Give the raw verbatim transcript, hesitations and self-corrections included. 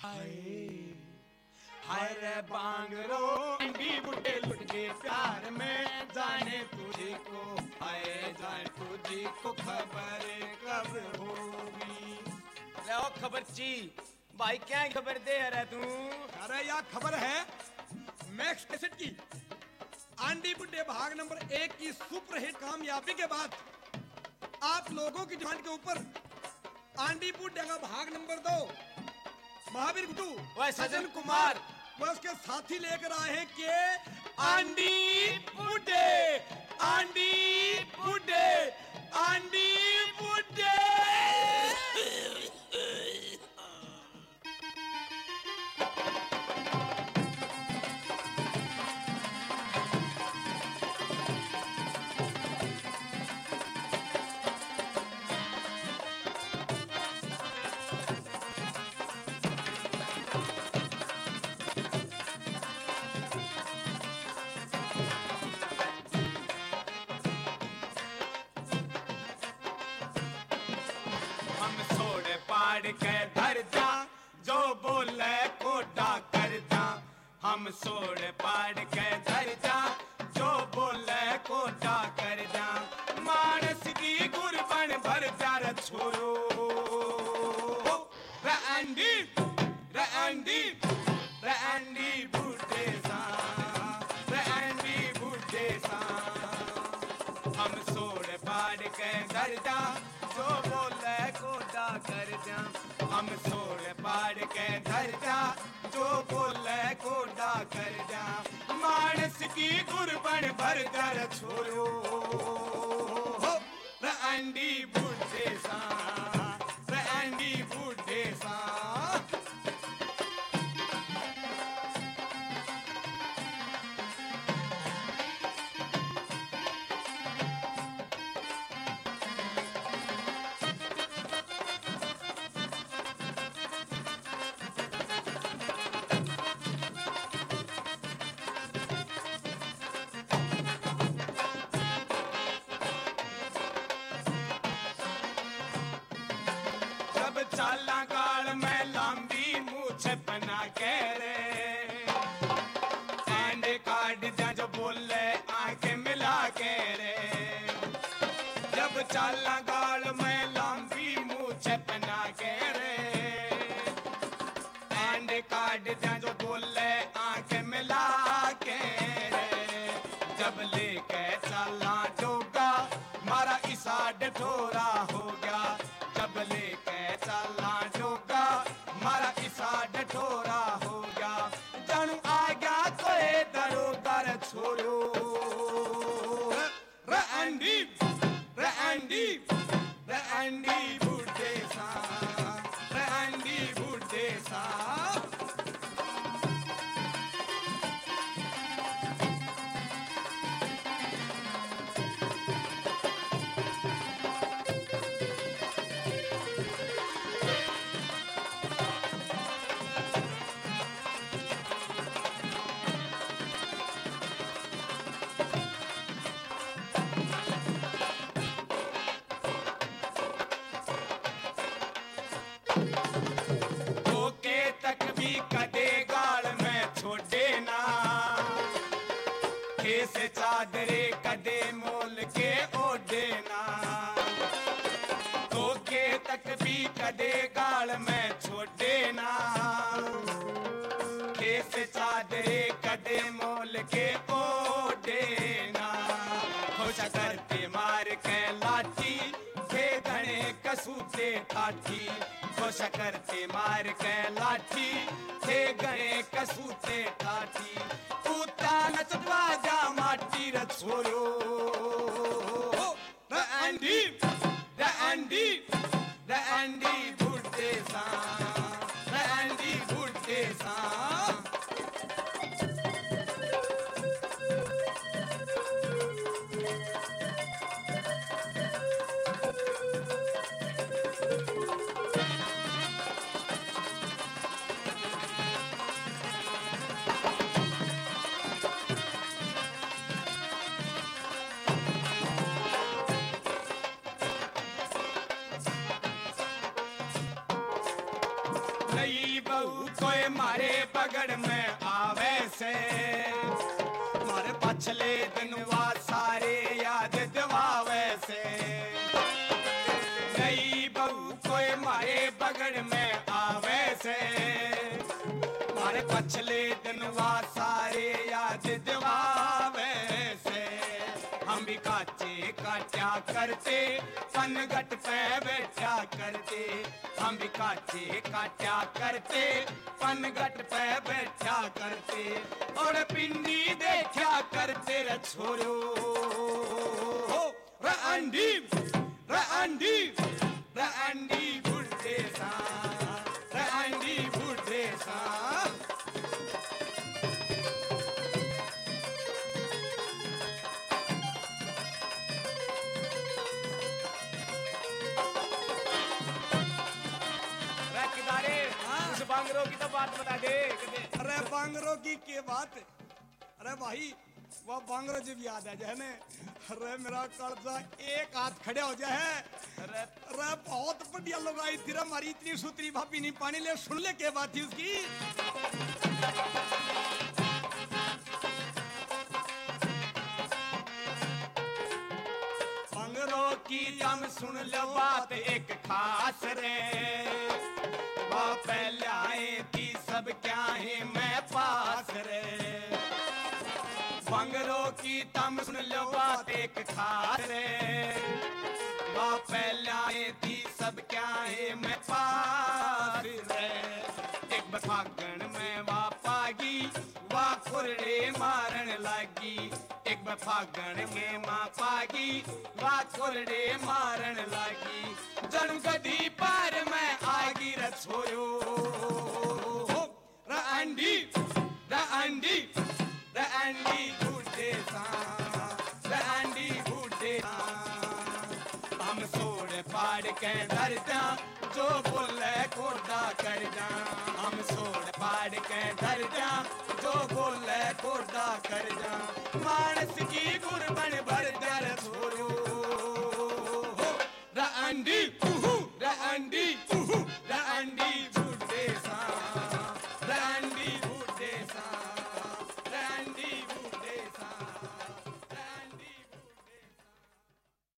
हाय रे बांगरो अंडी बुड्ढे लुट के प्यार में जाने तुझे को, हाय जाने तुझे को खबर कब होगी। ले खबर ची भाई, क्या खबर दे रहा तू? अरे यार खबर है मैक्स कैसेट की आंडी बुड्ढे भाग नंबर एक की सुपरहिट कामयाबी के बाद आप लोगों की डिमांड के ऊपर आंडी बुड्ढे का भाग नंबर दो महावीर गुड्डू वह सजन कुमार वह उसके साथी लेकर आए हैं कि आंडी बुड्ढे आंडी बुड्ढे आंडी बुड्ढे। के धर जा जो बोले कोटा कर जा, हम सोड़ पाड़ के धर जा जो बोले कोटा कर जा, मानस की गुरबन भर जा रे छोरो रे अंडी रे अंडी रे अंडी बुड्ढे सा रे अंडी बुड्ढे सा, हम सोड़ पाड़ के धर जा जो बोले कोटा कर जा, हम सोड़ पाड़ के धर जा जो बोले कोटा कर जा, मानस की गुरबन भर कर छोरो रे अंडी बुड्ढे सा रे अंडी बुड्ढे सा। चाला गाल में लंबी मूछ बना के रे, एंड काट जा जो बोले आंखें मिला के रे, जब चाला गाल में लंबी मूछ बना के रे, एंड काट जा जो बोले आंखें मिला के रे, जब लेके चला जोगा मारा इसा डठोरा हो गया, जब लेके चला जोगा मारा इसा डठोरा हो गया, जानू आ गया कोई दरोदर छोड़ो रे अंडी रे अंडी रे अंडी बुड्ढे सा रे अंडी बुड्ढे सा। कदे गाल में छोड़े ना खेस चादरे कदे मोल के ओढ़े ना, तो के तक भी कदे गाल में छोड़े ना खेस चादरे कदे मोल के ओढ़े ना, खुश करते मार के लाठी थे घने कसूते ठाठी, खुश करते मार के लाठी थे गए कसूते ठाठी, उता नचवा जा माटी रे छोरो रे अंडी रे अंडी रे अंडी बुड्ढे सा रे अंडी बुड्ढे सा। बहू कोई मारे पगड़ में आवे से, मारे पछले दिनवा सारे याद दिवावे से। नई बहू कोई मारे पगड़ में आवे से, मारे पछले दिनवा सारे याद दिवावे से। हम भी काचे काट्या करते पनघट पे बैठा करते, हम भी काचे काट्या करते पनघट पे बैठा करते, और पिंडी देखा करते रे छोरो रे अंडी रे अंडी रे अंडी बुढ़े सा रे अंडी बुढ़े सा। बांगरों की तो बात बता दे। अरे बांगरों की के बात, अरे भाई वह बांगरों जब याद आ जाए ना, अरे मेरा कर्जा एक हाथ खड़े हो जाए। अरे अरे बहुत बढ़िया लोग आई थी, हमारी इतनी सुतरी भाभी नहीं पानी ले, सुन ले के बात थी उसकी। बांगरों की हम सुन लो बात एक खास रे, पहले आए थी सब क्या है मैं पास रे। बांगरों की तम सुन लो बात एक खास रे, पहले आए थी सब क्या है मैं पास रे। एक बफागण में वापागी वा खुरड़े मारन लागी, एक बफागण में मापागी वा खुरड़े मारन लागी। जन कदी पार में आगी रछोयो रे अंडी रे अंडी रे अंडी बूढ़े सा रे अंडी बूढ़े सा। हम सोड़ पाड़ के डर जा जो बोले कोडा कर जा, हम सोड़ पाड़ के डर जा जो बोले कोडा कर जा। मानस की गुरबन